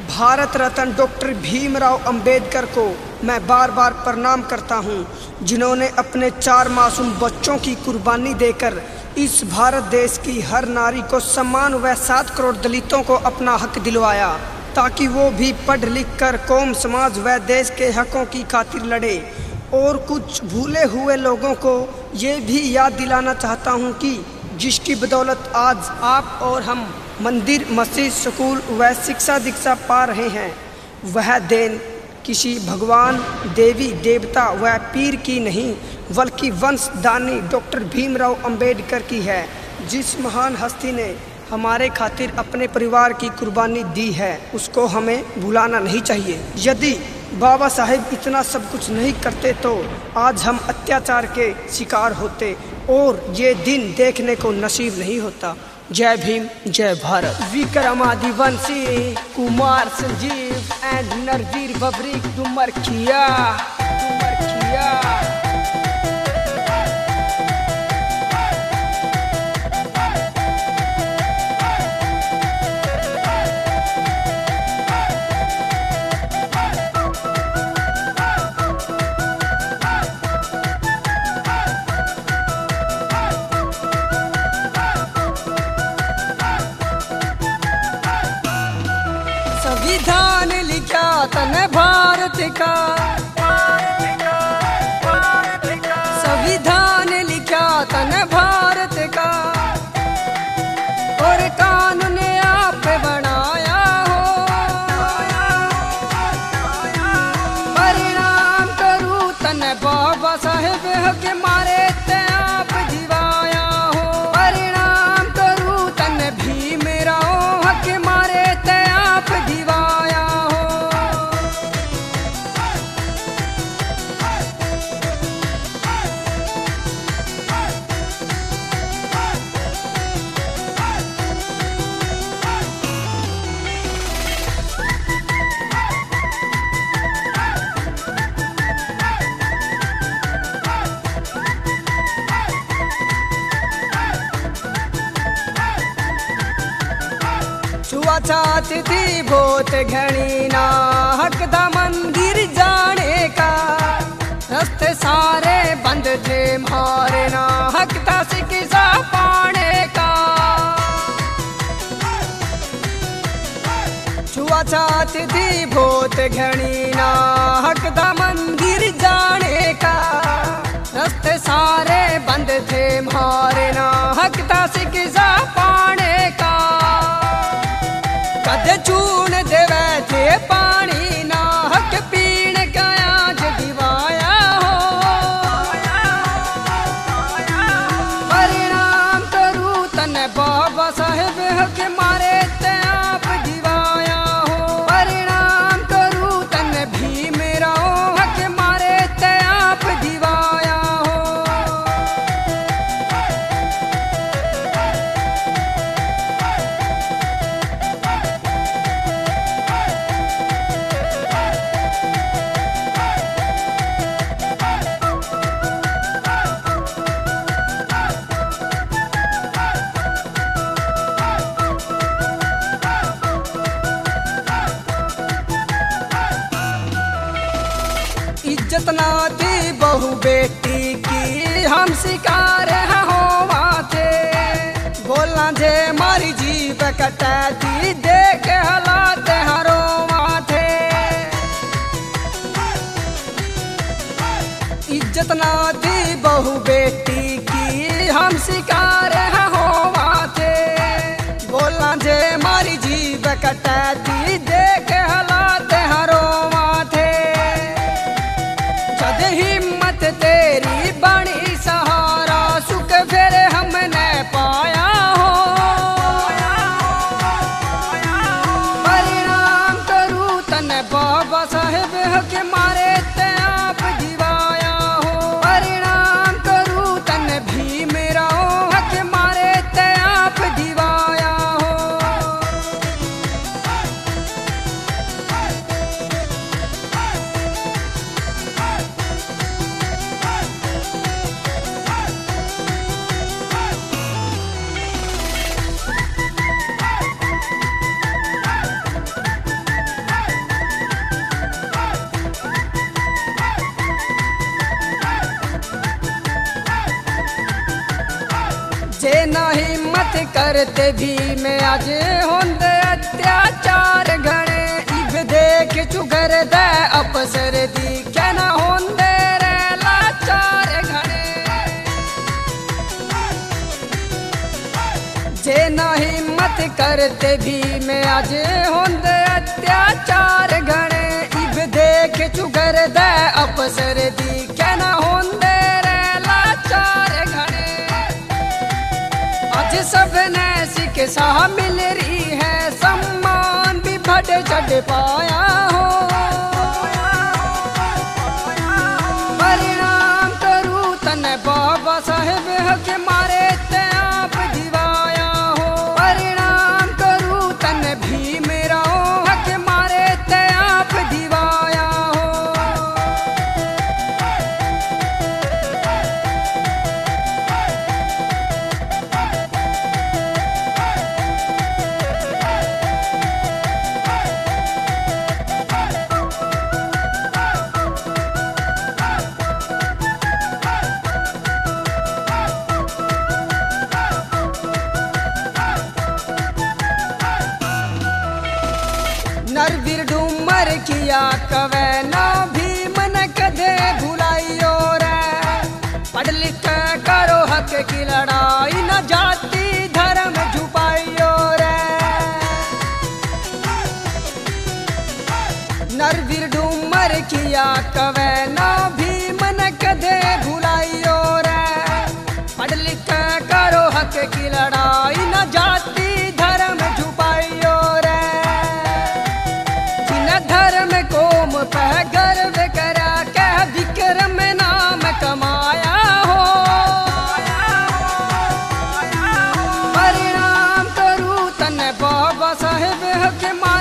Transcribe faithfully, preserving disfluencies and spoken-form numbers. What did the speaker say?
Bharat Ratna doctor Bhimrao Ambedkar को मैं बार बार प्रणाम करता हूं, जिन्होंने अपने चार मासूम बच्चों की कुर्बानी देकर इस भारत देश की हर नारी को सम्मान व सात करोड़ दलितों को अपना हक दिलवाया, ताकि वो भी पढ़ लिख कर कौम समाज व देश के हकों की खातिर लड़े। और कुछ भूले हुए लोगों को ये भी याद दिलाना चाहता हूँ कि जिसकी बदौलत आज आप और हम मंदिर, मस्जिद, स्कूल व शिक्षा दीक्षा पा रहे हैं, वह देन किसी भगवान, देवी देवता व पीर की नहीं, बल्कि वंशदानी डॉक्टर भीमराव अंबेडकर की है, जिस महान हस्ती ने हमारे खातिर अपने परिवार की कुर्बानी दी है। उसको हमें भुलाना नहीं चाहिए। यदि बाबा साहेब इतना सब कुछ नहीं करते तो आज हम अत्याचार के शिकार होते और ये दिन देखने को नसीब नहीं होता। जय भीम, जय भारत। विक्रमादिवंशी, कुमार संजीव एंड नरवीर बबरी डुमरखिया डुमरखिया। संविधान लिखा तन भारत का, संविधान लिखा तन भारत का, और कानून आप बनाया हो। परिणाम करूँ तन बाबा साहेब के मारे ते आप जीवाया हो। परिणाम करूँ तन भीमराव के मारे ते आप जीवाया हो। छुआछात थी बहुत घनी ना हक दा मंदिर जाने का, रास्ते सारे बंद थे मारे ना हक था शिक्षा पाने का। छुआछात थी बहुत घनी ना हक दा मंदिर जाने का, रास्ते सारे बंद थे मारे ना हक था शिक्षा पाने का। कद चून देवे थे पानी ना हक पीण का आज दिवाया हो। परिणाम करूँ तन बाबा साहेब हक मारे ते आप दिवाया हो। परिणाम करूँ तन भीमराव हक मारे ते आप दिवाया हो। इज्जत ना थी बहु बेटी की, हम शिकार होवा थे। बोलना जे मारी जीव कटा थी, देख हालात हरोवा थे। इज्जत ना थी बहु बेटी की, हम शिकार होवा थे। बोलना जे मारी जीव कटा थी, देख हालात हरोवा थे। जद हिम्मत तेरी बड़ी सहारा, सुख फिर हमने पाया हो। परिणाम करूँ तन बाबा साहेब के मारे ते आप जीवाया हो। परिणाम करूँ तन भीमराव के मारे ते आप जीवाया हो। करते भी में आज होंदे अत्याचार घणे इब देख चुगर दे अपसर दी क्या ना होंदे रे लाचार घणे जे ना हिम्मत करते भी में आज होंदे अत्याचार घणे इब देख चुगर दे अपसर दी क्या ना होंदे रे लाचार घणे आज सबने शिक्षा मिल रही है सम्मान भी बढ़ चढ़ पाया हो परिणाम करूँ तने बाबा साहेब के मारे ते आप दिवाया हो परिणाम करूँ तने भीम राव के मारे ते आप दिवाया हो नरवीर डूमर किया कवे ना भीम न कदे भुलाइयो रे पढ़ लिख करो हक की लड़ाई न जाति धर्म छुपाइयो रे नरवीर डूमर किया कवे ना भीम न कदे भुलाइयो रे पढ़ लिख करो हक की लड़ाई न जाति धर्म छुपाइयो रे धर्म कोम पर गर्व करा कह विक्रम नाम कमाया हो परिणाम करूँ तने बाबा साहेब के मारे